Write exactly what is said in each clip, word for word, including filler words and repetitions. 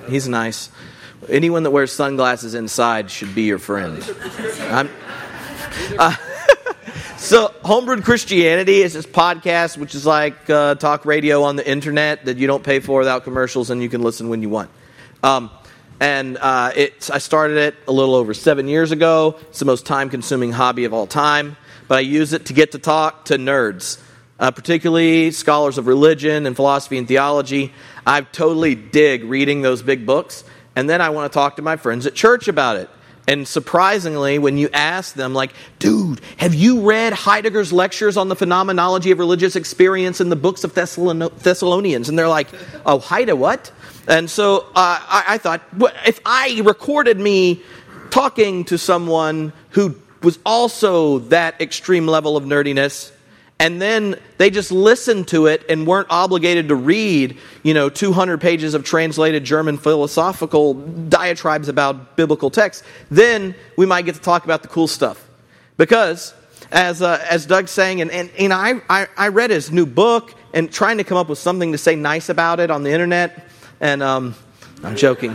He's nice. Anyone that wears sunglasses inside should be your friend. I'm, uh, so, Homebrewed Christianity is this podcast, which is like uh, talk radio on the internet that you don't pay for without commercials, and you can listen when you want. Um, and uh, it's, I started it a little over seven years ago. It's the most time-consuming hobby of all time. But I use it to get to talk to nerds, uh, particularly scholars of religion and philosophy and theology. I totally dig reading those big books. And then I want to talk to my friends at church about it. And surprisingly, when you ask them, like, dude, have you read Heidegger's lectures on the phenomenology of religious experience in the books of Thessalon- Thessalonians? And they're like, oh, Heide what? And so uh, I, I thought, well, if I recorded me talking to someone who was also that extreme level of nerdiness, and then they just listened to it and weren't obligated to read, you know, two hundred pages of translated German philosophical diatribes about biblical texts, then we might get to talk about the cool stuff. Because, as uh, as Doug's saying, and, and, and I, I, I read his new book and trying to come up with something to say nice about it on the internet, and um, I'm joking.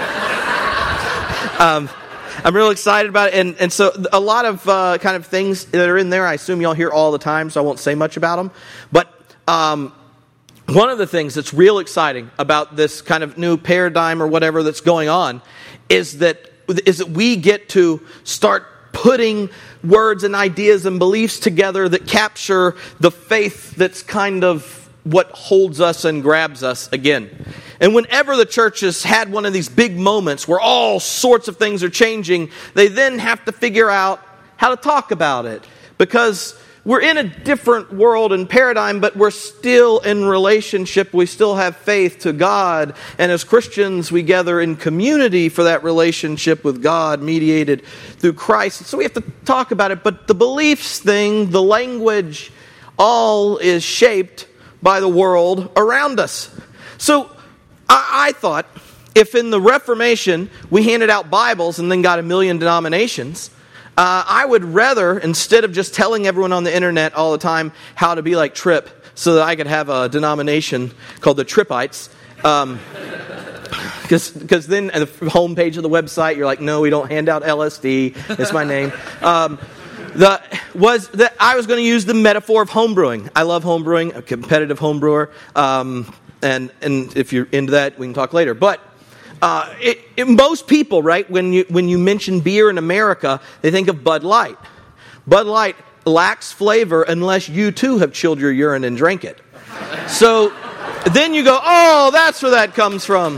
um I'm real excited about it, and, and so a lot of uh, kind of things that are in there, I assume y'all hear all the time, so I won't say much about them. But um, one of the things that's real exciting about this kind of new paradigm or whatever that's going on is that is that we get to start putting words and ideas and beliefs together that capture the faith that's kind of what holds us and grabs us again. And whenever the church has had one of these big moments where all sorts of things are changing, they then have to figure out how to talk about it. Because we're in a different world and paradigm, but we're still in relationship. We still have faith to God. And as Christians, we gather in community for that relationship with God, mediated through Christ. So we have to talk about it. But the beliefs thing, the language, all is shaped by the world around us. So I, I thought, if in the Reformation we handed out Bibles and then got a million denominations, uh, I would rather, instead of just telling everyone on the internet all the time how to be like Tripp, so that I could have a denomination called the Trippites, um, because then at the homepage of the website, you're like, no, we don't hand out L S D. It's my name. Um, The was that I was going to use the metaphor of homebrewing. I love homebrewing, a competitive homebrewer, um, and and if you're into that, we can talk later. But uh, it, it, most people, right, when you when you mention beer in America, they think of Bud Light. Bud Light lacks flavor unless you too have chilled your urine and drank it. So then you go, oh, that's where that comes from.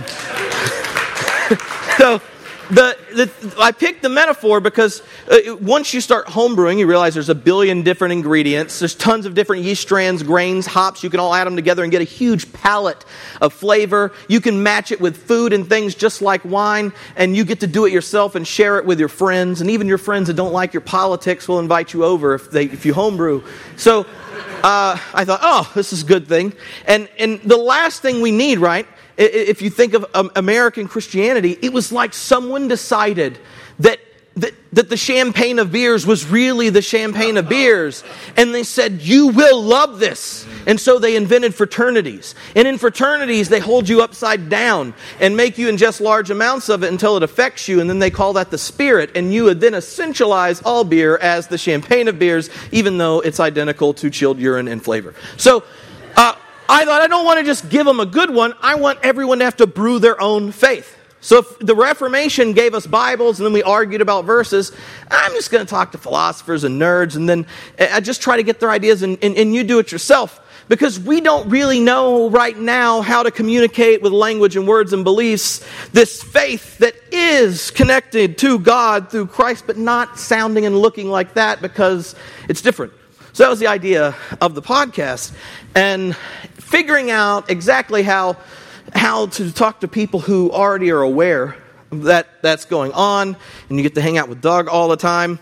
so. The, the I picked the metaphor because uh, once you start homebrewing, you realize there's a billion different ingredients. There's tons of different yeast strands, grains, hops. You can all add them together and get a huge palette of flavor. You can match it with food and things just like wine, and you get to do it yourself and share it with your friends. And even your friends that don't like your politics will invite you over if they if you homebrew. So uh, I thought, oh, this is a good thing. And and the last thing we need, right? If you think of um, American Christianity, it was like someone decided that, that that the champagne of beers was really the champagne of beers. And they said, you will love this. And so they invented fraternities. And in fraternities, they hold you upside down and make you ingest large amounts of it until it affects you. And then they call that the spirit. And you would then essentialize all beer as the champagne of beers, even though it's identical to chilled urine and flavor. So, uh, I thought, I don't want to just give them a good one. I want everyone to have to brew their own faith. So if the Reformation gave us Bibles and then we argued about verses, I'm just going to talk to philosophers and nerds and then I just try to get their ideas and, and, and you do it yourself. Because we don't really know right now how to communicate with language and words and beliefs this faith that is connected to God through Christ, but not sounding and looking like that because it's different. So that was the idea of the podcast. And figuring out exactly how how to talk to people who already are aware that that's going on, and you get to hang out with Doug all the time.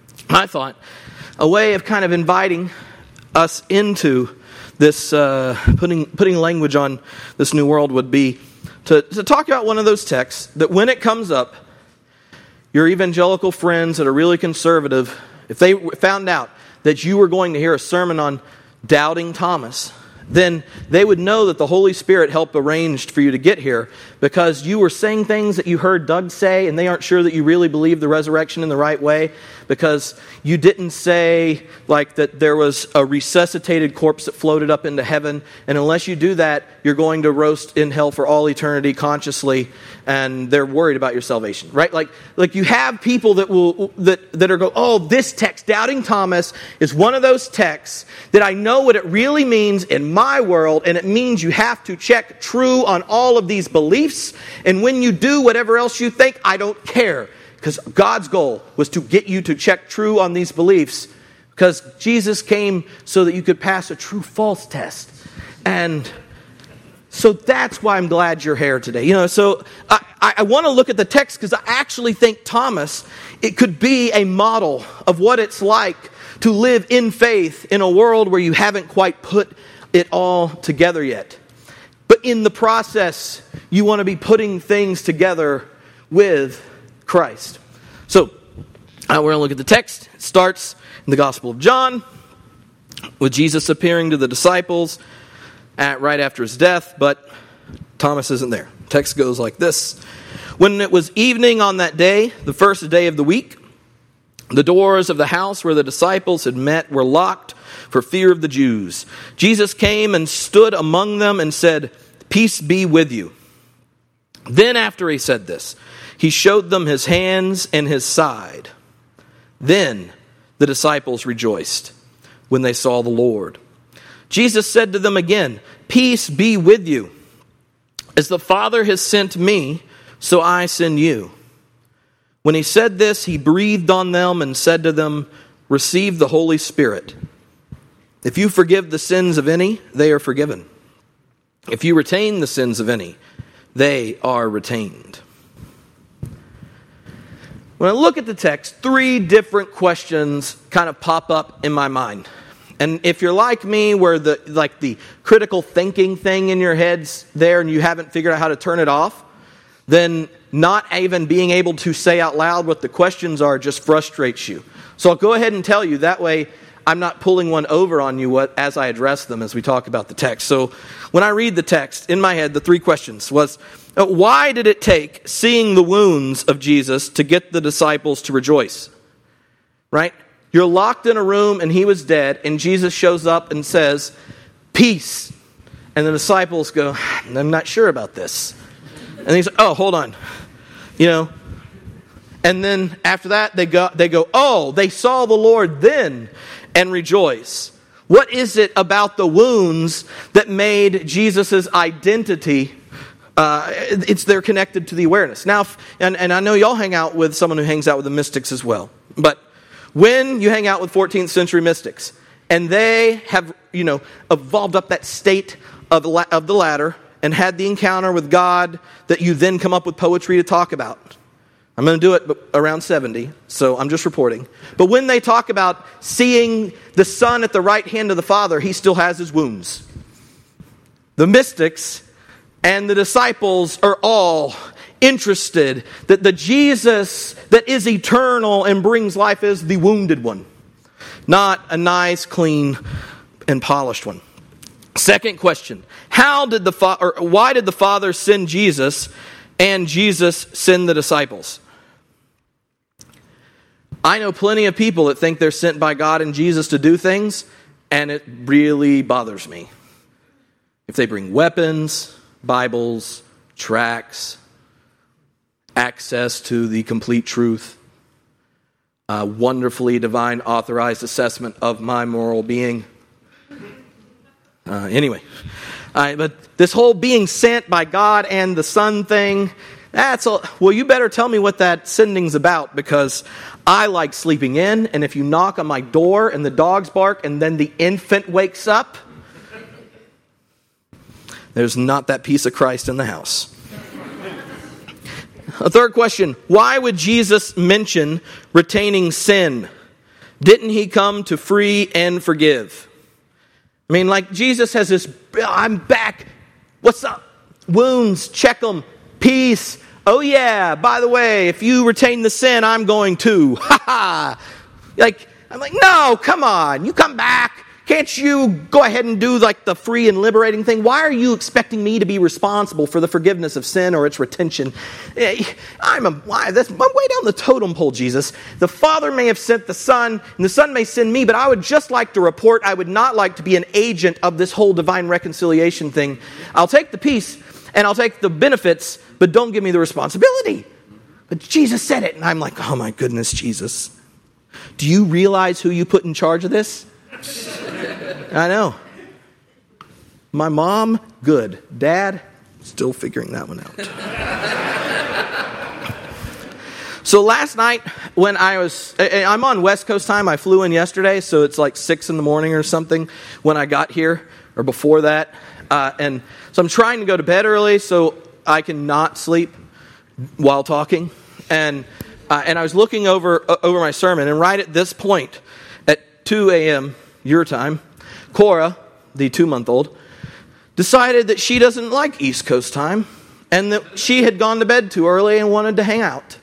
I thought a way of kind of inviting us into this, uh, putting putting language on this new world would be to, to talk about one of those texts that when it comes up, your evangelical friends that are really conservative, if they found out that you were going to hear a sermon on doubting Thomas, then they would know that the Holy Spirit helped arrange for you to get here because you were saying things that you heard Doug say and they aren't sure that you really believe the resurrection in the right way, because you didn't say like that there was a resuscitated corpse that floated up into heaven, and unless you do that, you're going to roast in hell for all eternity consciously, and they're worried about your salvation, right? Like, like you have people that will that that are go, oh, this text, Doubting Thomas, is one of those texts that I know what it really means in my world, and it means you have to check true on all of these beliefs. And when you do whatever else you think, I don't care. Because God's goal was to get you to check true on these beliefs. Because Jesus came so that you could pass a true-false test. And so that's why I'm glad you're here today. You know, so I, I want to look at the text because I actually think Thomas, it could be a model of what it's like to live in faith in a world where you haven't quite put it all together yet. But in the process, you want to be putting things together with Christ. So, uh, we're going to look at the text. It starts in the Gospel of John with Jesus appearing to the disciples at, right after his death, but Thomas isn't there. The text goes like this. When it was evening on that day, the first day of the week, the doors of the house where the disciples had met were locked for fear of the Jews. Jesus came and stood among them and said, "Peace be with you." Then after he said this, he showed them his hands and his side. Then the disciples rejoiced when they saw the Lord. Jesus said to them again, "Peace be with you. As the Father has sent me, so I send you." When he said this, he breathed on them and said to them, "Receive the Holy Spirit. If you forgive the sins of any, they are forgiven. If you retain the sins of any, they are retained." When I look at the text, three different questions kind of pop up in my mind. And if you're like me, where the like the critical thinking thing in your head's there and you haven't figured out how to turn it off, then not even being able to say out loud what the questions are just frustrates you. So I'll go ahead and tell you. That way I'm not pulling one over on you what, as I address them as we talk about the text. So when I read the text, in my head, the three questions was, uh, why did it take seeing the wounds of Jesus to get the disciples to rejoice? Right? You're locked in a room and he was dead, and Jesus shows up and says, "Peace." And the disciples go, "I'm not sure about this." And he's like, "Oh, hold on." You know, and then after that, they go, they go, "Oh, they saw the Lord then and rejoice." What is it about the wounds that made Jesus' identity, uh, it's they're connected to the awareness. Now, and, and I know y'all hang out with someone who hangs out with the mystics as well. But when you hang out with fourteenth century mystics, and they have, you know, evolved up that state of, of the ladder, and had the encounter with God that you then come up with poetry to talk about. I'm going to do it around seventy, so I'm just reporting. But when they talk about seeing the Son at the right hand of the Father, he still has his wounds. The mystics and the disciples are all interested that the Jesus that is eternal and brings life is the wounded one, not a nice, clean, and polished one. Second question, how did the fa- or why did the Father send Jesus and Jesus send the disciples? I know plenty of people that think they're sent by God and Jesus to do things, and it really bothers me. If they bring weapons, Bibles, tracts, access to the complete truth, a wonderfully divine authorized assessment of my moral being. Uh, anyway, uh, but this whole being sent by God and the Son thing, that's all. Well, you better tell me what that sending's about, because I like sleeping in, and if you knock on my door and the dogs bark and then the infant wakes up, there's not that piece of Christ in the house. A third question, why would Jesus mention retaining sin? Didn't he come to free and forgive? I mean, like Jesus has this, I'm back. What's up? Wounds, check them. Peace. Oh yeah, by the way, if you retain the sin, I'm going to. Ha ha. Like, I'm like, no, come on. You come back. Can't you go ahead and do like the free and liberating thing? Why are you expecting me to be responsible for the forgiveness of sin or its retention? I'm a why that's I'm way down the totem pole, Jesus. The Father may have sent the Son, and the Son may send me, but I would just like to report I would not like to be an agent of this whole divine reconciliation thing. I'll take the peace and I'll take the benefits, but don't give me the responsibility. But Jesus said it, and I'm like, oh my goodness, Jesus. Do you realize who you put in charge of this? I know. My mom, good. Dad, still figuring that one out. So last night when I was, I'm on West Coast time. I flew in yesterday, so it's like six in the morning or something when I got here, or before that. Uh, and so I'm trying to go to bed early so I can not sleep while talking. And uh, and I was looking over uh, over my sermon, and right at this point, at two a.m. your time, Cora, the two-month-old, decided that she doesn't like East Coast time and that she had gone to bed too early and wanted to hang out.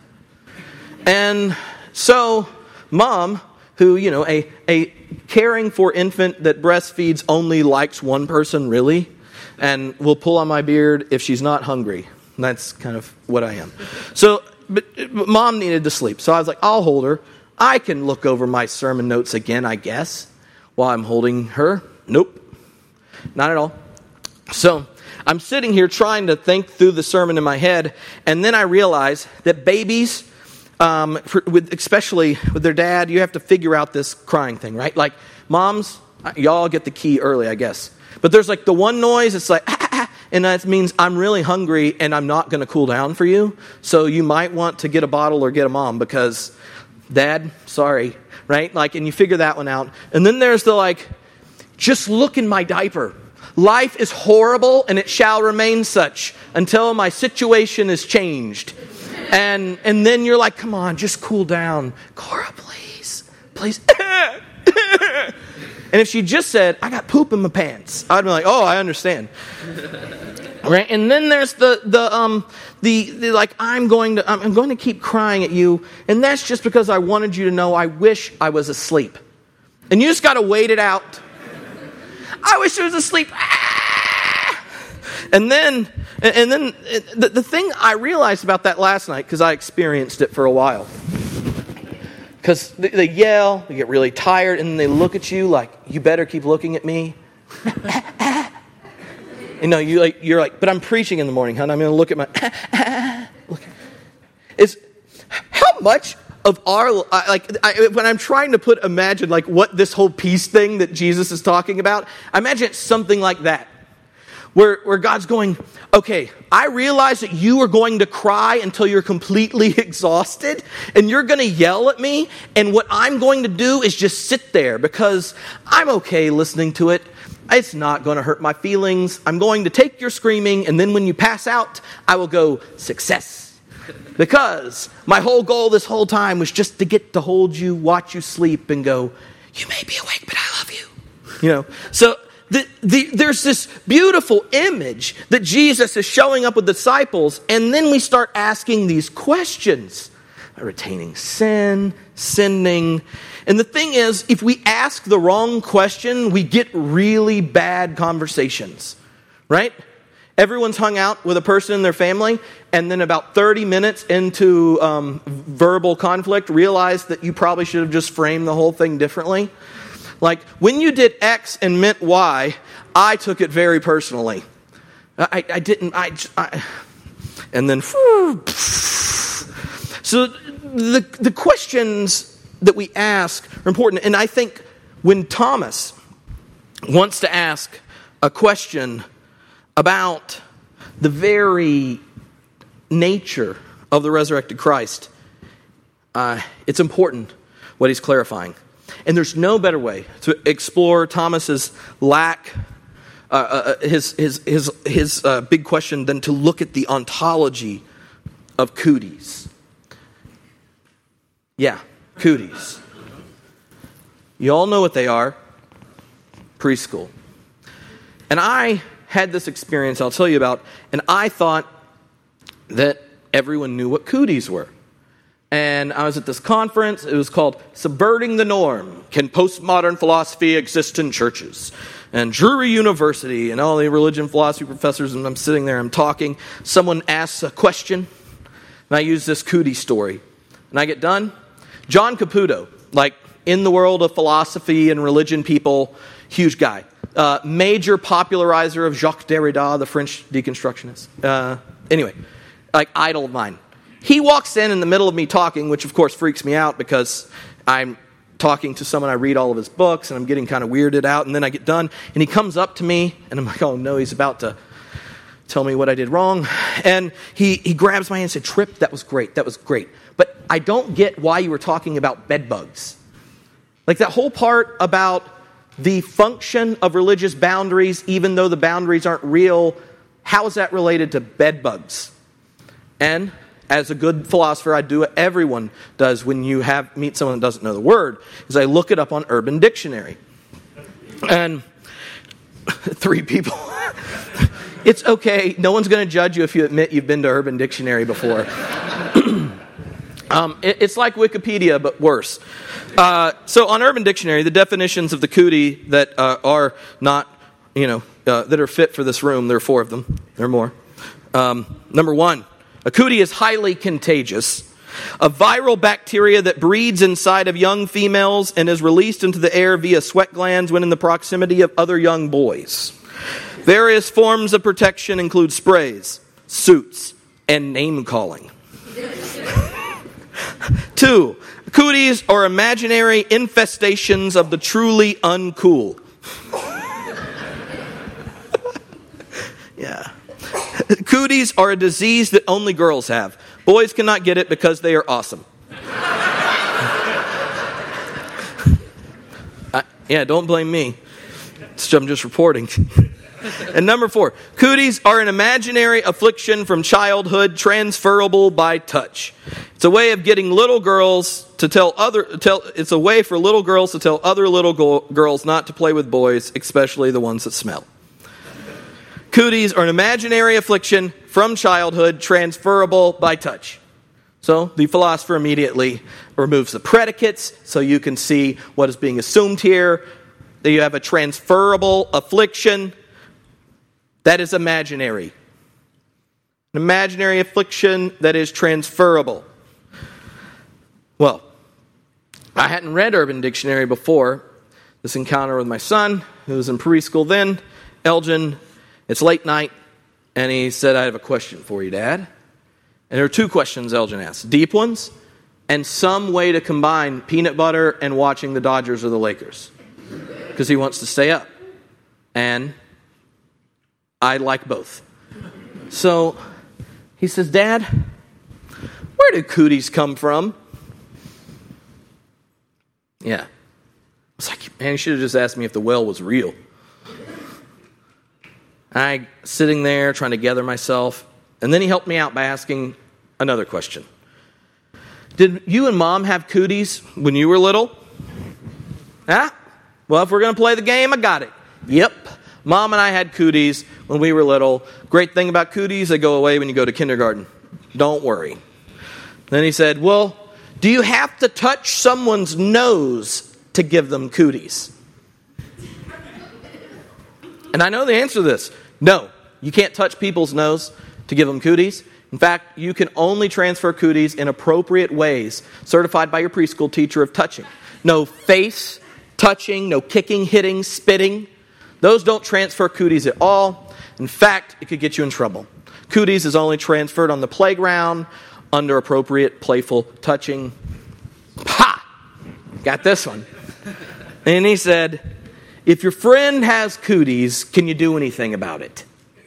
And so Mom, who, you know, a, a caring for infant that breastfeeds only likes one person really and will pull on my beard if she's not hungry. That's kind of what I am. So, but, but Mom needed to sleep. So I was like, I'll hold her. I can look over my sermon notes again, I guess. While I'm holding her? Nope. Not at all. So I'm sitting here trying to think through the sermon in my head, and then I realize that babies, um, for, with, especially with their dad, you have to figure out this crying thing, right? Like moms, y'all get the key early, I guess. But there's like the one noise, it's like, ah, ah, ah, and that means I'm really hungry and I'm not going to cool down for you. So you might want to get a bottle or get a mom because, Dad, sorry. Right? Like, and you figure that one out. And then there's the like, just look in my diaper. Life is horrible and it shall remain such until my situation is changed. And and then you're like, come on, just cool down. Cora, please. Please. And if she just said, I got poop in my pants, I'd be like, oh, I understand. Right? And then there's the the um the, the like I'm going to I'm going to keep crying at you, and that's just because I wanted you to know I wish I was asleep. And you just got to wait it out. I wish I was asleep. Ah! And then and then the, the thing I realized about that last night, because I experienced it for a while. Because they, they yell, they get really tired, and then they look at you like, you better keep looking at me. You know, you like, you're like, but I'm preaching in the morning, hon. I'm going to look at my... look. It's, how much of our... Like, I, when I'm trying to put, imagine, like, what this whole peace thing that Jesus is talking about, I imagine it's something like that. Where, where God's going, okay, I realize that you are going to cry until you're completely exhausted, and you're going to yell at me, and what I'm going to do is just sit there, because I'm okay listening to it. It's not going to hurt my feelings. I'm going to take your screaming, and then when you pass out, I will go, success. Because my whole goal this whole time was just to get to hold you, watch you sleep, and go, you may be awake, but I love you. You know, so... The, the, there's this beautiful image that Jesus is showing up with the disciples, and then we start asking these questions. Retaining sin, sinning. And the thing is, if we ask the wrong question, we get really bad conversations, right? Everyone's hung out with a person in their family, and then about thirty minutes into um, verbal conflict, realize that you probably should have just framed the whole thing differently. Like, when you did X and meant Y, I took it very personally. I, I didn't, I, I and then, so the, the questions that we ask are important. And I think when Thomas wants to ask a question about the very nature of the resurrected Christ, uh, it's important what he's clarifying. And there's no better way to explore Thomas's lack, uh, uh, his his his his uh, big question, than to look at the ontology of cooties. Yeah, cooties. You all know what they are. Preschool. And I had this experience I'll tell you about, and I thought that everyone knew what cooties were. And I was at this conference. It was called Subverting the Norm. Can Postmodern Philosophy Exist in Churches? And Drury University and all the religion philosophy professors, and I'm sitting there, I'm talking. Someone asks a question, and I use this Cootie story. And I get done. John Caputo, like in the world of philosophy and religion people, huge guy. Uh, major popularizer of Jacques Derrida, the French deconstructionist. Uh, anyway, like idol of mine. He walks in in the middle of me talking, which of course freaks me out because I'm talking to someone, I read all of his books, and I'm getting kind of weirded out, and then I get done, and he comes up to me, and I'm like, oh no, he's about to tell me what I did wrong. And he, he grabs my hand and said, Tripp, that was great, that was great. But I don't get why you were talking about bed bugs. Like that whole part about the function of religious boundaries, even though the boundaries aren't real, how is that related to bed bugs? And as a good philosopher, I do what everyone does when you have meet someone that doesn't know the word, is I look it up on Urban Dictionary. And three people. It's okay. No one's going to judge you if you admit you've been to Urban Dictionary before. um, it, it's like Wikipedia, but worse. Uh, so on Urban Dictionary, the definitions of the cootie that uh, are not, you know, uh, that are fit for this room, there are four of them. There are more. Um, number one. A cootie is highly contagious, a viral bacteria that breeds inside of young females and is released into the air via sweat glands when in the proximity of other young boys. Various forms of protection include sprays, suits, and name-calling. Two, cooties are imaginary infestations of the truly uncool. Yeah. Cooties are a disease that only girls have. Boys cannot get it because they are awesome. I, yeah, don't blame me. I'm just reporting. And number four, cooties are an imaginary affliction from childhood transferable by touch. It's a way of getting little girls to tell other, tell, it's a way for little girls to tell other little go, girls not to play with boys, especially the ones that smell. Cooties are an imaginary affliction from childhood, transferable by touch. So the philosopher immediately removes the predicates so you can see what is being assumed here. That you have a transferable affliction that is imaginary. An imaginary affliction that is transferable. Well, I hadn't read Urban Dictionary before this encounter with my son, who was in preschool then. Elgin, it's late night, and he said, I have a question for you, Dad. And there are two questions Elgin asked. Deep ones, and some way to combine peanut butter and watching the Dodgers or the Lakers. Because he wants to stay up. And I like both. So he says, Dad, where do cooties come from? Yeah. I was like, man, you should have just asked me if the well was real. I sitting there trying to gather myself, and then he helped me out by asking another question. Did you and Mom have cooties when you were little? Huh? Well, if we're going to play the game, I got it. Yep. Mom and I had cooties when we were little. Great thing about cooties, they go away when you go to kindergarten. Don't worry. Then he said, well, do you have to touch someone's nose to give them cooties? And I know the answer to this. No, you can't touch people's nose to give them cooties. In fact, you can only transfer cooties in appropriate ways, certified by your preschool teacher of touching. No face touching, no kicking, hitting, spitting. Those don't transfer cooties at all. In fact, it could get you in trouble. Cooties is only transferred on the playground under appropriate playful touching. Ha! Got this one. And he said, if your friend has cooties, can you do anything about it?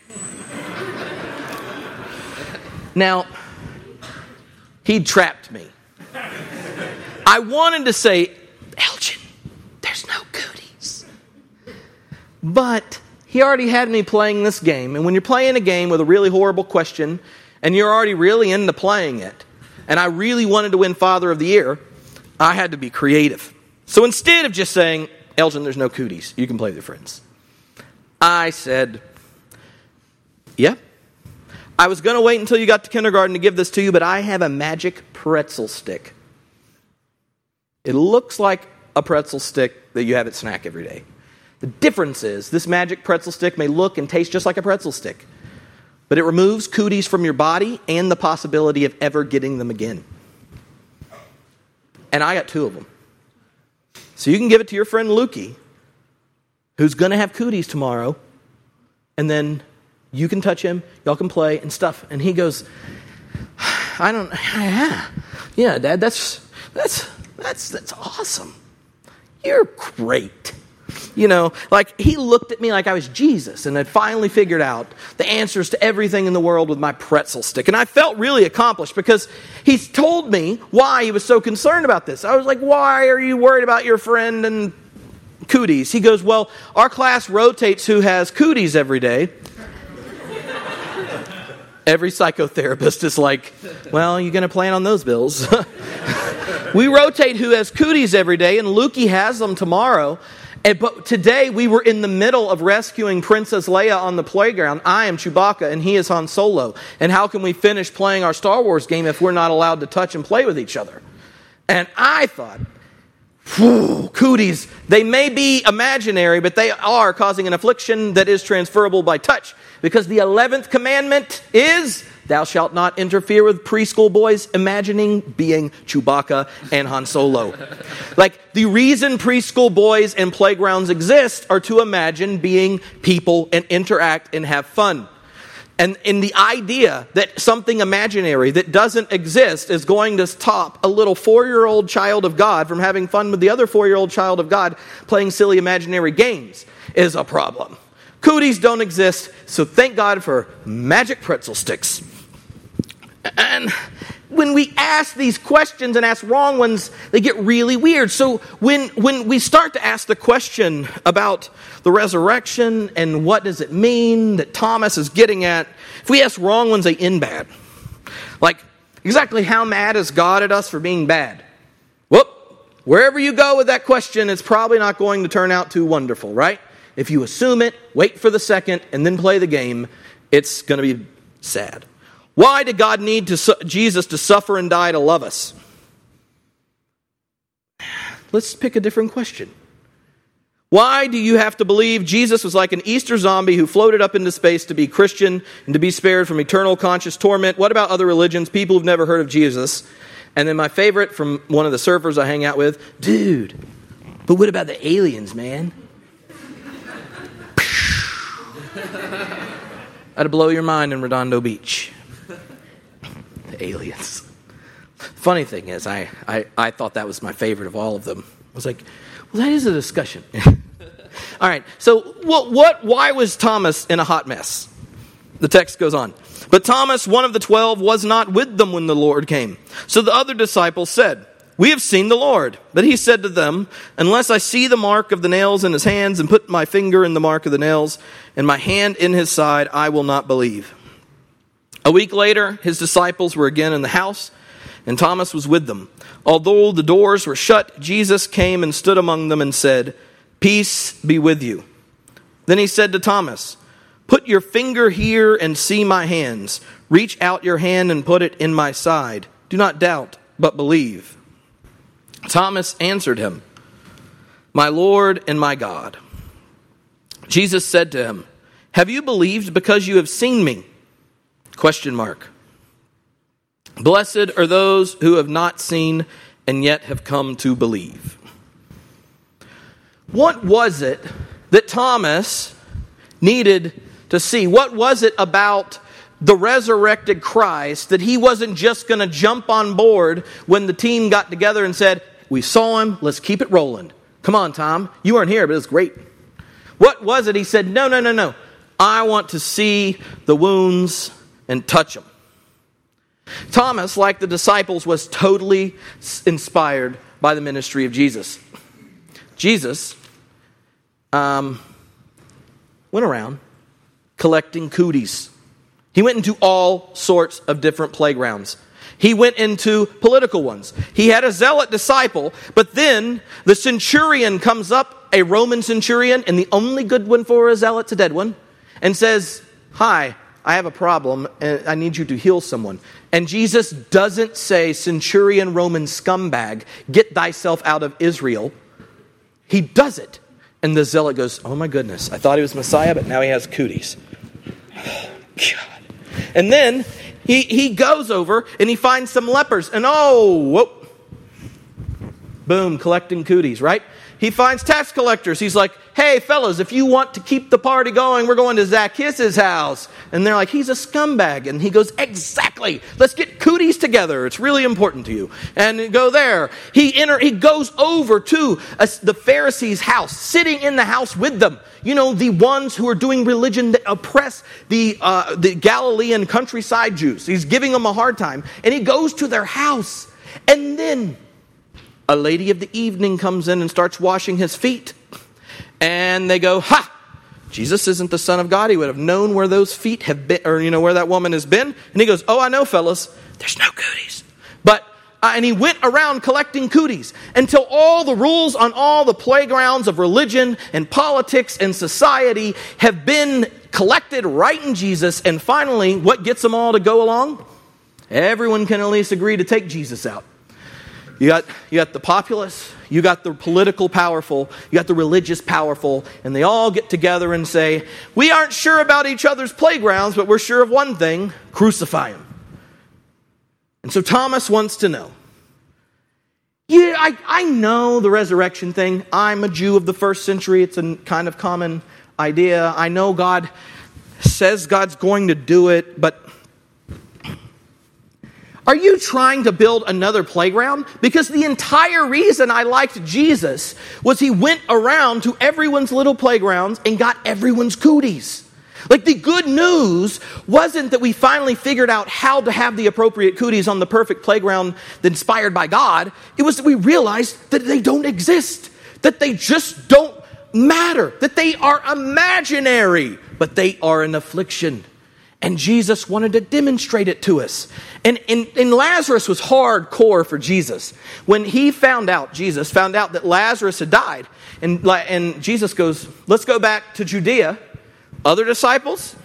Now, he'd trapped me. I wanted to say, Elgin, there's no cooties. But he already had me playing this game. And when you're playing a game with a really horrible question, and you're already really into playing it, and I really wanted to win Father of the Year, I had to be creative. So instead of just saying, Elgin, there's no cooties, you can play with your friends, I said, yeah, I was going to wait until you got to kindergarten to give this to you, but I have a magic pretzel stick. It looks like a pretzel stick that you have at snack every day. The difference is this magic pretzel stick may look and taste just like a pretzel stick, but it removes cooties from your body and the possibility of ever getting them again. And I got two of them. So you can give it to your friend Lukey, who's going to have cooties tomorrow, and then you can touch him, y'all can play and stuff. And he goes, I don't, yeah, yeah, Dad, that's, that's, that's, that's awesome. You're great. You know, like he looked at me like I was Jesus and had finally figured out the answers to everything in the world with my pretzel stick. And I felt really accomplished because he's told me why he was so concerned about this. I was like, why are you worried about your friend and cooties? He goes, well, our class rotates who has cooties every day. Every psychotherapist is like, well, you're going to plan on those bills. We rotate who has cooties every day, and Lukey has them tomorrow. And, but today we were in the middle of rescuing Princess Leia on the playground. I am Chewbacca and he is Han Solo. And how can we finish playing our Star Wars game if we're not allowed to touch and play with each other? And I thought, whew, cooties, they may be imaginary, but they are causing an affliction that is transferable by touch. Because the eleventh commandment is, thou shalt not interfere with preschool boys imagining being Chewbacca and Han Solo. Like, the reason preschool boys and playgrounds exist are to imagine being people and interact and have fun. And in the idea that something imaginary that doesn't exist is going to stop a little four-year-old child of God from having fun with the other four-year-old child of God playing silly imaginary games is a problem. Cooties don't exist, so thank God for magic pretzel sticks. And when we ask these questions and ask wrong ones, they get really weird. So when, when we start to ask the question about the resurrection and what does it mean that Thomas is getting at, if we ask wrong ones, they end bad. Like, exactly how mad is God at us for being bad? Whoop! Wherever you go with that question, it's probably not going to turn out too wonderful, right? If you assume it, wait for the second, and then play the game, it's going to be sad. Why did God need to su- Jesus to suffer and die to love us? Let's pick a different question. Why do you have to believe Jesus was like an Easter zombie who floated up into space to be Christian and to be spared from eternal conscious torment? What about other religions, people who've never heard of Jesus? And then my favorite from one of the surfers I hang out with, dude, but what about the aliens, man? That'd blow your mind in Redondo Beach. The aliens. Funny thing is, I, I, I thought that was my favorite of all of them. I was like, well, that is a discussion. All right, so what, what? Why was Thomas in a hot mess? The text goes on. But Thomas, one of the twelve, was not with them when the Lord came. So the other disciples said, we have seen the Lord. But he said to them, unless I see the mark of the nails in his hands and put my finger in the mark of the nails and my hand in his side, I will not believe. A week later, his disciples were again in the house, and Thomas was with them. Although the doors were shut, Jesus came and stood among them and said, peace be with you. Then he said to Thomas, put your finger here and see my hands. Reach out your hand and put it in my side. Do not doubt, but believe. Thomas answered him, my Lord and my God. Jesus said to him, have you believed because you have seen me? Question mark. Blessed are those who have not seen and yet have come to believe. What was it that Thomas needed to see? What was it about the resurrected Christ that he wasn't just going to jump on board when the team got together and said, we saw him, let's keep it rolling. Come on, Tom, you weren't here, but it's great. What was it? He said, no, no, no, no. I want to see the wounds and touch them. Thomas, like the disciples, was totally inspired by the ministry of Jesus. Jesus um, went around collecting cooties. He went into all sorts of different playgrounds. He went into political ones. He had a zealot disciple, but then the centurion comes up, a Roman centurion, and the only good one for a zealot's a dead one, and says, hi, I have a problem, and I need you to heal someone. And Jesus doesn't say, centurion Roman scumbag, get thyself out of Israel. He does it. And the zealot goes, oh my goodness, I thought he was Messiah, but now he has cooties. Oh, God. And then he, he goes over and he finds some lepers. And oh, whoop. Boom, collecting cooties, right? He finds tax collectors. He's like, hey, fellas, if you want to keep the party going, we're going to Zacchaeus' house. And they're like, he's a scumbag. And he goes, exactly. Let's get cooties together. It's really important to you. And go there. He enter, he goes over to a, the Pharisees' house, sitting in the house with them. You know, the ones who are doing religion that oppress the, uh, the Galilean countryside Jews. He's giving them a hard time. And he goes to their house. And then a lady of the evening comes in and starts washing his feet. And they go, ha! Jesus isn't the Son of God. He would have known where those feet have been, or, you know, where that woman has been. And he goes, oh, I know, fellas. There's no cooties. But, uh, and he went around collecting cooties until all the rules on all the playgrounds of religion and politics and society have been collected right in Jesus. And finally, what gets them all to go along? Everyone can at least agree to take Jesus out. You got, you got the populace, you got the political powerful, you got the religious powerful, and they all get together and say, we aren't sure about each other's playgrounds, but we're sure of one thing, crucify him. And so Thomas wants to know, yeah, I, I know the resurrection thing. I'm a Jew of the first century. It's a kind of common idea. I know God says God's going to do it, but are you trying to build another playground? Because the entire reason I liked Jesus was he went around to everyone's little playgrounds and got everyone's cooties. Like, the good news wasn't that we finally figured out how to have the appropriate cooties on the perfect playground inspired by God. It was that we realized that they don't exist, that they just don't matter, that they are imaginary, but they are an affliction. And Jesus wanted to demonstrate it to us. And, and, and Lazarus was hardcore for Jesus. When he found out, Jesus found out that Lazarus had died. And, and Jesus goes, let's go back to Judea. Other disciples?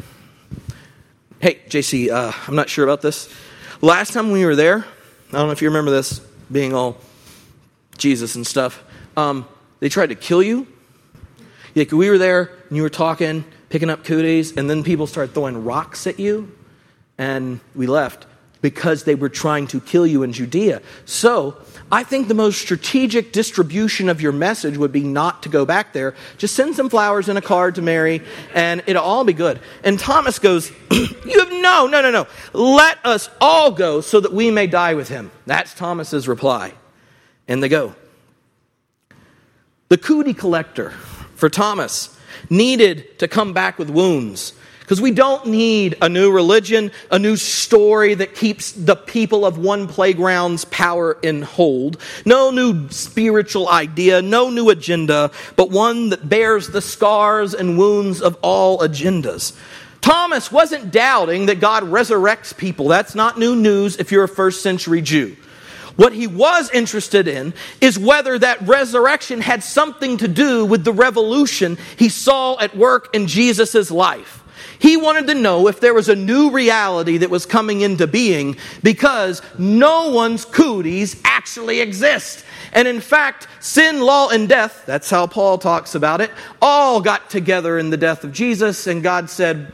Hey, J C, uh, I'm not sure about this. Last time we were there, I don't know if you remember this, being all Jesus and stuff. Um, they tried to kill you. Like, we were there and you were talking, picking up cooties, and then people started throwing rocks at you, and we left because they were trying to kill you in Judea. So I think the most strategic distribution of your message would be not to go back there. Just send some flowers and a card to Mary, and it'll all be good. And Thomas goes, you have no, no, no, no. Let us all go so that we may die with him. That's Thomas's reply. And they go. The cootie collector for Thomas needed to come back with wounds. Because we don't need a new religion, a new story that keeps the people of one playground's power in hold. No new spiritual idea, no new agenda, but one that bears the scars and wounds of all agendas. Thomas wasn't doubting that God resurrects people. That's not new news if you're a first century Jew. What he was interested in is whether that resurrection had something to do with the revolution he saw at work in Jesus' life. He wanted to know if there was a new reality that was coming into being, because no one's cooties actually exist. And in fact, sin, law, and death, that's how Paul talks about it, all got together in the death of Jesus, and God said,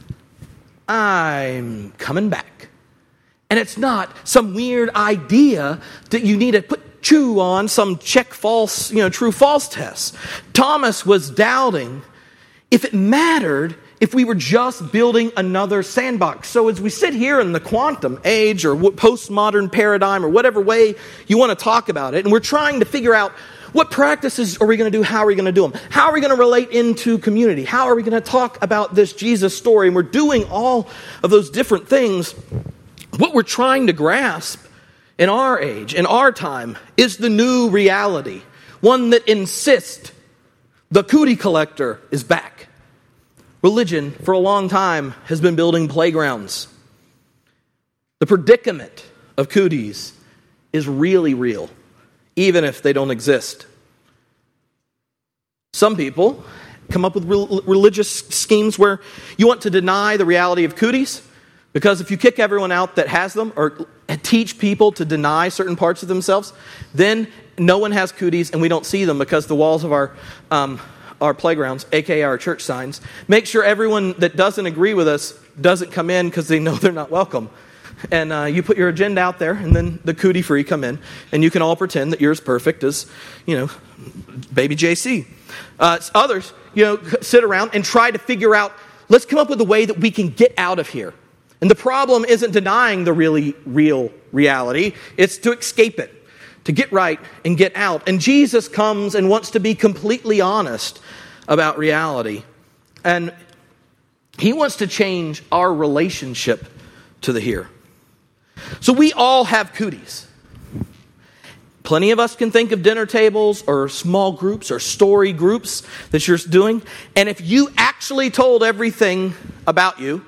I'm coming back. And it's not some weird idea that you need to put chew on, some check false, you know, true false test. Thomas was doubting if it mattered if we were just building another sandbox. So as we sit here in the quantum age or postmodern paradigm or whatever way you want to talk about it, and we're trying to figure out what practices are we going to do, how are we going to do them, how are we going to relate into community, how are we going to talk about this Jesus story, and we're doing all of those different things. What we're trying to grasp in our age, in our time, is the new reality. One that insists the cootie collector is back. Religion, for a long time, has been building playgrounds. The predicament of cooties is really real, even if they don't exist. Some people come up with re- religious schemes where you want to deny the reality of cooties. Because if you kick everyone out that has them, or teach people to deny certain parts of themselves, then no one has cooties and we don't see them because the walls of our um, our playgrounds, aka our church signs, make sure everyone that doesn't agree with us doesn't come in because they know they're not welcome. And uh, you put your agenda out there, and then the cootie free come in, and you can all pretend that you're as perfect as, you know, baby J C. Uh, others, you know, sit around and try to figure out, let's come up with a way that we can get out of here. And the problem isn't denying the really real reality, it's to escape it, to get right and get out. And Jesus comes and wants to be completely honest about reality. And he wants to change our relationship to the here. So we all have cooties. Plenty of us can think of dinner tables or small groups or story groups that you're doing. And if you actually told everything about you,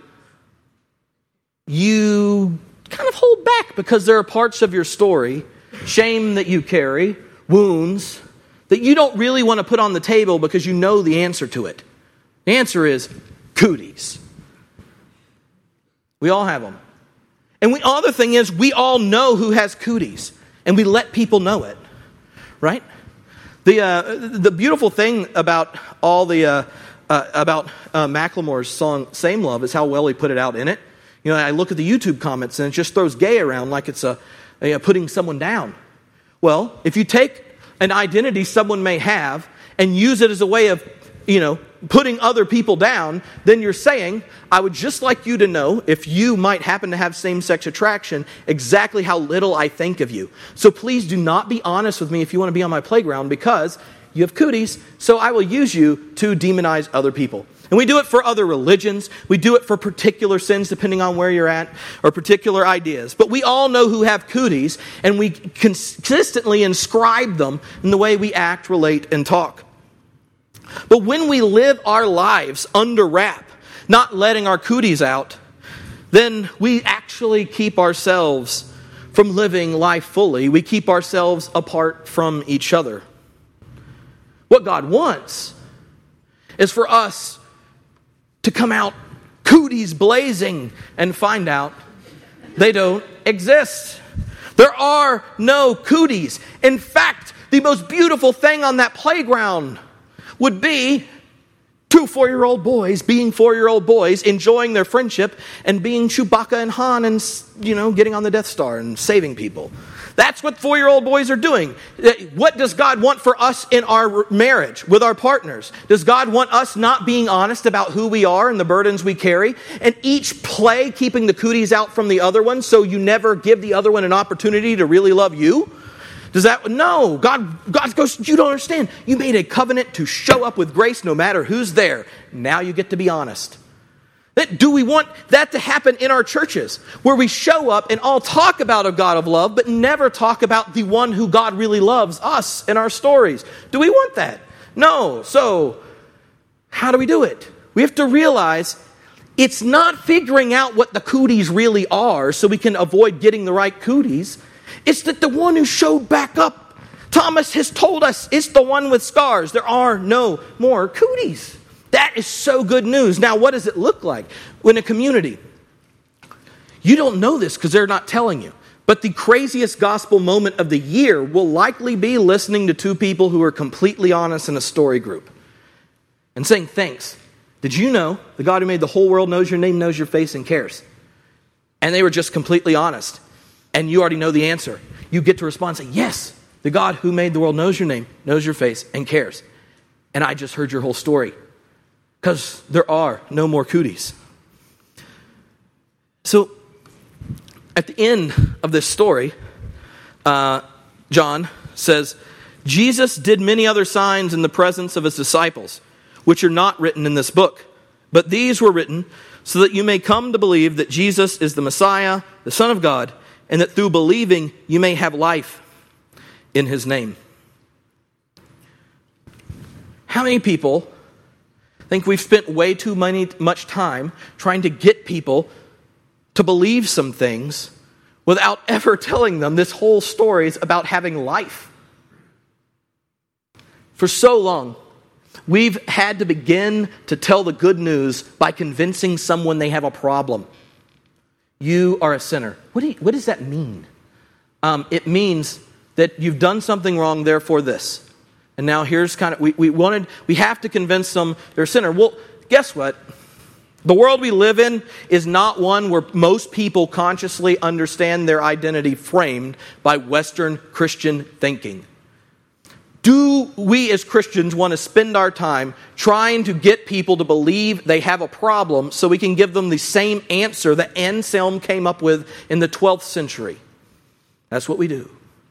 you kind of hold back because there are parts of your story, shame that you carry, wounds, that you don't really want to put on the table because you know the answer to it. The answer is cooties. We all have them. And the other thing is, we all know who has cooties, and we let people know it, right? The uh, the beautiful thing about all the uh, uh, about uh, Macklemore's song "Same Love" is how well he put it out in it. You know, I look at the YouTube comments, and it just throws gay around like it's a, a putting someone down. Well, if you take an identity someone may have and use it as a way of, you know, putting other people down, then you're saying, I would just like you to know, if you might happen to have same-sex attraction, exactly how little I think of you. So please do not be honest with me if you want to be on my playground, because you have cooties, so I will use you to demonize other people. And we do it for other religions. We do it for particular sins, depending on where you're at, or particular ideas. But we all know who have cooties, and we consistently inscribe them in the way we act, relate, and talk. But when we live our lives under wrap, not letting our cooties out, then we actually keep ourselves from living life fully. We keep ourselves apart from each other. What God wants is for us to come out cooties blazing and find out they don't exist. There are no cooties. In fact, the most beautiful thing on that playground would be two four-year-old boys being four-year-old boys, enjoying their friendship and being Chewbacca and Han and, you know, getting on the Death Star and saving people. That's what four-year-old boys are doing. What does God want for us in our marriage with our partners? Does God want us not being honest about who we are and the burdens we carry, and each play keeping the cooties out from the other one so you never give the other one an opportunity to really love you? Does that, no, God, God goes, you don't understand. You made a covenant to show up with grace no matter who's there. Now you get to be honest. Do we want that to happen in our churches, where we show up and all talk about a God of love, but never talk about the one who God really loves, us, in our stories? Do we want that? No. So, how do we do it? We have to realize it's not figuring out what the cooties really are so we can avoid getting the right cooties. It's that the one who showed back up, Thomas has told us, it's the one with scars. There are no more cooties. That is so good news. Now, what does it look like in a community? You don't know this because they're not telling you. But the craziest gospel moment of the year will likely be listening to two people who are completely honest in a story group and saying, thanks. Did you know the God who made the whole world knows your name, knows your face, and cares? And they were just completely honest. And you already know the answer. You get to respond and say, yes, the God who made the world knows your name, knows your face, and cares. And I just heard your whole story. Because there are no more cooties. So, at the end of this story, uh, John says, Jesus did many other signs in the presence of his disciples, which are not written in this book. But these were written so that you may come to believe that Jesus is the Messiah, the Son of God, and that through believing you may have life in his name. How many people think we've spent way too many, much time trying to get people to believe some things without ever telling them this whole story is about having life? For so long, We've had to begin to tell the good news by convincing someone they have a problem. You are a sinner. What, do you, what does that mean? Um, it means that you've done something wrong, therefore this. And now here's kind of, we, we wanted, we have to convince them they're a sinner. Well, guess what? The world we live in is not one where most people consciously understand their identity framed by Western Christian thinking. Do we as Christians want to spend our time trying to get people to believe they have a problem so we can give them the same answer that Anselm came up with in the twelfth century? That's what we do.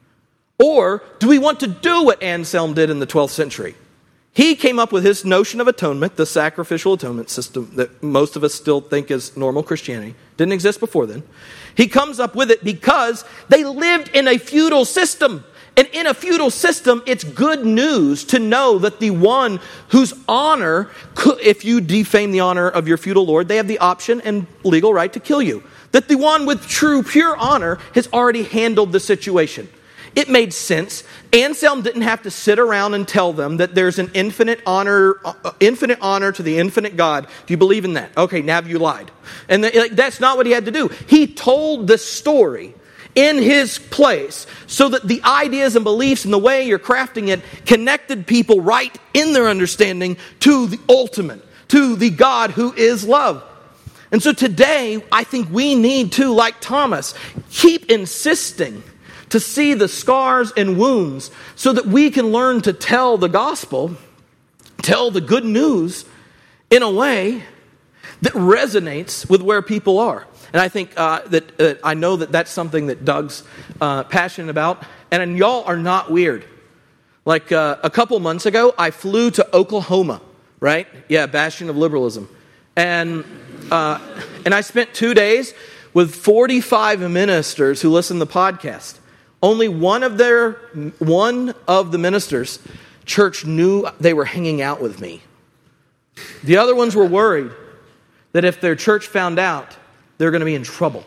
Or do we want to do what Anselm did in the twelfth century? He came up with his notion of atonement, the sacrificial atonement system that most of us still think is normal Christianity. Didn't exist before then. He comes up with it because they lived in a feudal system. And in a feudal system, it's good news to know that the one whose honor, if you defame the honor of your feudal lord, they have the option and legal right to kill you. That the one with true, pure honor has already handled the situation. It made sense. Anselm didn't have to sit around and tell them that there's an infinite honor, uh, infinite honor to the infinite God. Do you believe in that? Okay, now you lied. And the, like, that's not what he had to do. He told the story in his place so that the ideas and beliefs and the way you're crafting it connected people right in their understanding to the ultimate, to the God who is love. And so today, I think we need to, like Thomas, keep insisting to see the scars and wounds so that we can learn to tell the gospel, tell the good news in a way that resonates with where people are. And I think uh, that uh, I know that that's something that Doug's uh, passionate about. And, and y'all are not weird. Like uh, a couple months ago, I flew to Oklahoma, right? Yeah, bastion of liberalism. And uh, and I spent two days with forty-five ministers who listen to the podcast. Only one of their one of the ministers' church knew they were hanging out with me. The other ones were worried that if their church found out, they're going to be in trouble.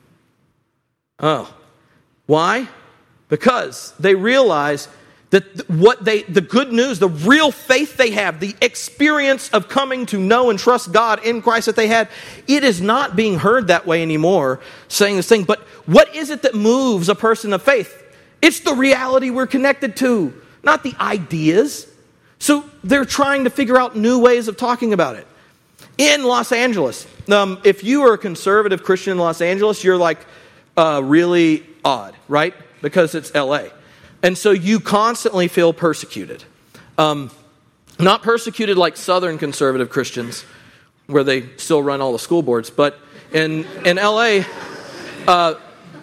Oh. Why? Because they realize that what they, the good news, the real faith they have, the experience of coming to know and trust God in Christ that they had, it is not being heard that way anymore, saying this thing. But what is it that moves a person of faith? It's the reality we're connected to, not the ideas. So they're trying to figure out new ways of talking about it. In Los Angeles, um, if you are a conservative Christian in Los Angeles, you're like uh, really odd, right? Because it's L A. And so you constantly feel persecuted. Um, not persecuted like Southern conservative Christians, where they still run all the school boards, but in, in L A, uh,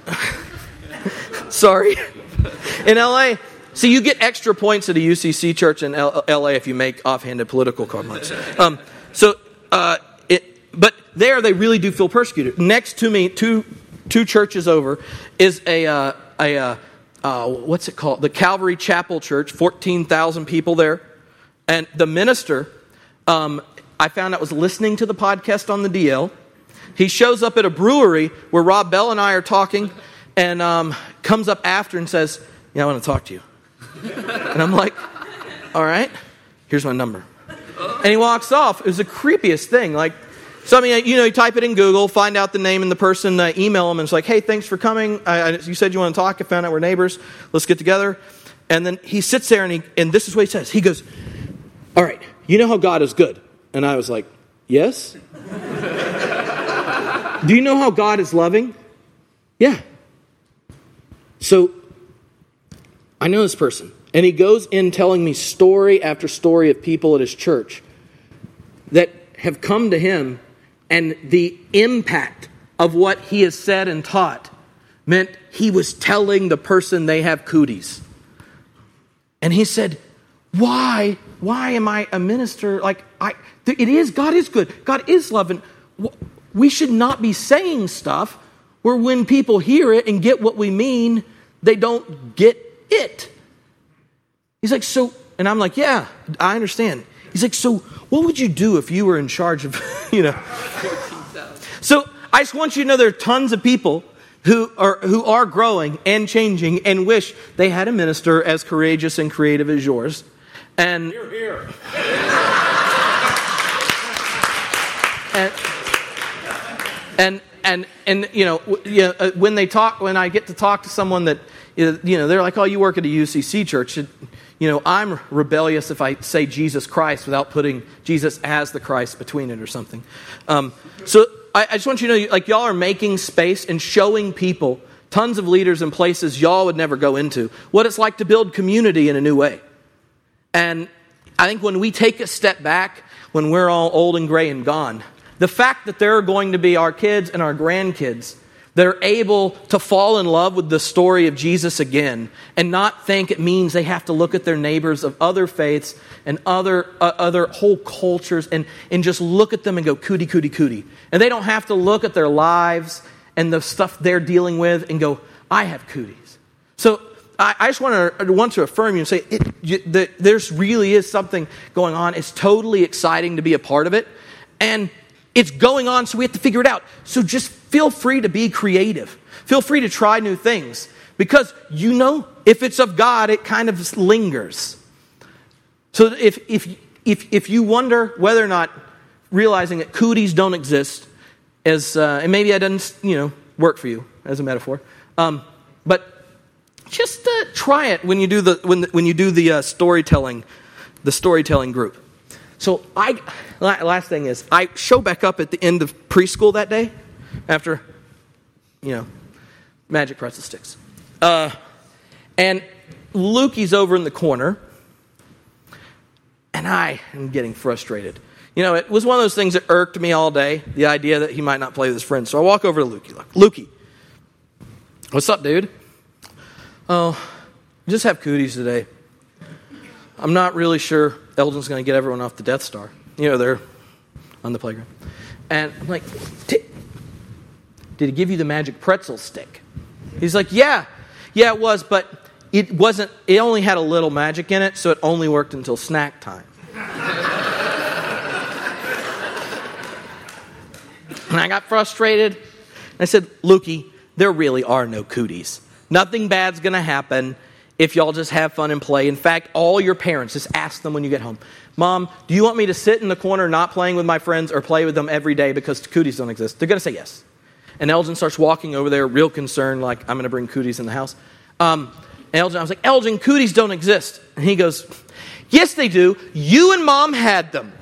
sorry, in L A, so you get extra points at a U C C church in L A if you make offhanded political comments. Um, so, uh, it, but there they really do feel persecuted. Next to me, two two churches over, is a uh, a uh, uh, what's it called? The Calvary Chapel Church. Fourteen thousand people there, and the minister, um, I found out was listening to the podcast on the D L. He shows up at a brewery where Rob Bell and I are talking, and um, comes up after and says, "Yeah, I want to talk to you." And I'm like, "All right, here's my number." And he walks off. It was the creepiest thing. Like, so I mean, you know, you type it in Google, find out the name and the person, uh, email them, and it's like, "Hey, thanks for coming. I, I, you said you want to talk. I found out we're neighbors. Let's get together." And then he sits there, and he, and this is what he says. He goes, "All right, you know how God is good?" And I was like, "Yes." "Do you know how God is loving?" "Yeah." So I know this person. And he goes in telling me story after story of people at his church that have come to him, and the impact of what he has said and taught meant he was telling the person they have cooties. And he said, why, why am I a minister? Like, I, it is, God is good. God is loving. We should not be saying stuff where when people hear it and get what we mean, they don't get it. He's like, so, and I'm like, yeah, I understand. He's like, so what would you do if you were in charge of, you know? So I just want you to know there are tons of people who are who are growing and changing and wish they had a minister as courageous and creative as yours. And Hear, hear. And and and you know, you know, when they talk, when I get to talk to someone that, you know, they're like, "Oh, you work at a U C C church." You know, I'm rebellious if I say Jesus Christ without putting Jesus as the Christ between it or something. Um, so I, I just want you to know, like, y'all are making space and showing people, tons of leaders in places y'all would never go into, what it's like to build community in a new way. And I think when we take a step back, when we're all old and gray and gone, the fact that there are going to be our kids and our grandkids that are able to fall in love with the story of Jesus again and not think it means they have to look at their neighbors of other faiths and other uh, other whole cultures and, and just look at them and go, cootie, cootie, cootie. And they don't have to look at their lives and the stuff they're dealing with and go, I have cooties. So I, I just want to want to affirm you and say, it, you, the, there's really is something going on. It's totally exciting to be a part of it. And it's going on, so we have to figure it out. So just feel free to be creative. Feel free to try new things. Because you know, if it's of God, it kind of lingers. So if if if if you wonder whether or not realizing that cooties don't exist, as uh, and maybe that doesn't, you know, work for you as a metaphor, um, but just uh, try it when you do the when when you do the uh, storytelling, the storytelling group. So I, last thing is, I show back up at the end of preschool that day, after, you know, magic pretzel sticks. Uh, and Lukey's over in the corner, and I am getting frustrated. You know, it was one of those things that irked me all day, the idea that he might not play with his friends. So I walk over to Lukey. Like, Lukey, what's up, dude? Oh, just have cooties today. I'm not really sure Elgin's going to get everyone off the Death Star. You know, they're on the playground. And I'm like, did he give you the magic pretzel stick? He's like, yeah. Yeah, it was, but it wasn't, it only had a little magic in it, so it only worked until snack time. And I got frustrated. I said, Lukey, there really are no cooties. Nothing bad's going to happen if y'all just have fun and play. In fact, all your parents, just ask them when you get home, Mom, do you want me to sit in the corner not playing with my friends or play with them every day because cooties don't exist? They're going to say yes. And Elgin starts walking over there, real concerned, like, I'm going to bring cooties in the house. Um, Elgin, I was like, Elgin, cooties don't exist. And he goes, yes, they do. You and Mom had them.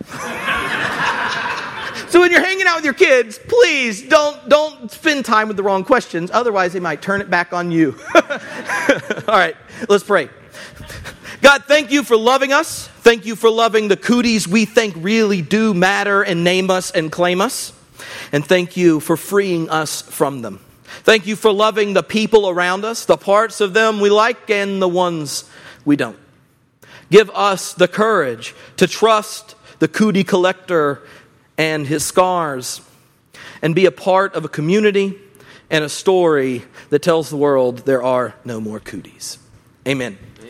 So when you're hanging out with your kids, please don't don't spend time with the wrong questions. Otherwise, they might turn it back on you. All right, let's pray. God, thank you for loving us. Thank you for loving the cooties we think really do matter and name us and claim us. And thank you for freeing us from them. Thank you for loving the people around us, the parts of them we like and the ones we don't. Give us the courage to trust the cootie collector and his scars, and be a part of a community and a story that tells the world there are no more cooties. Amen.